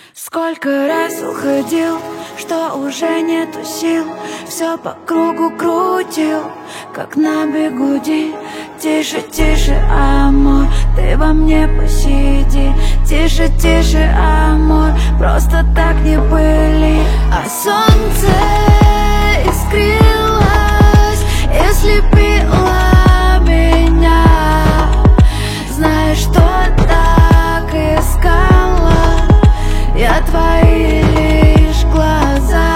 Сколько раз уходил, что уже нету сил, все по кругу крутил, как на бегуди. Тише, тише, амор, ты во мне посиди. Тише, тише, амор, просто так не пыли. А солнце искрилось и слепило меня. Знаешь, что так искала я твои лишь глаза.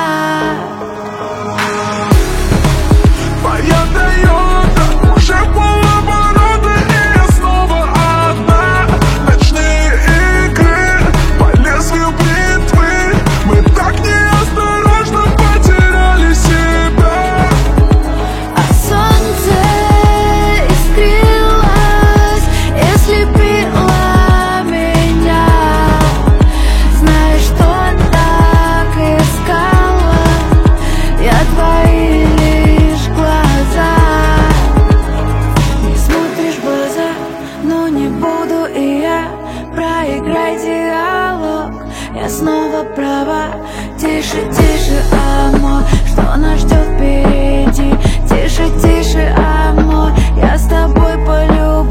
Твоя Тойота уже полоборота, и я снова одна. Ночные игры по лезвию бритвы, мы так неосторожно потеряли себя. А солнце искрилось и слепило меня. Знаешь, что так искала я твои лишь глаза. Не смотришь в глаза, но не буду и я. Проиграй диалог, я снова права. Тише, тише, амор, что нас ждет впереди. Тише, тише, амор, я с тобой полюбуюсь.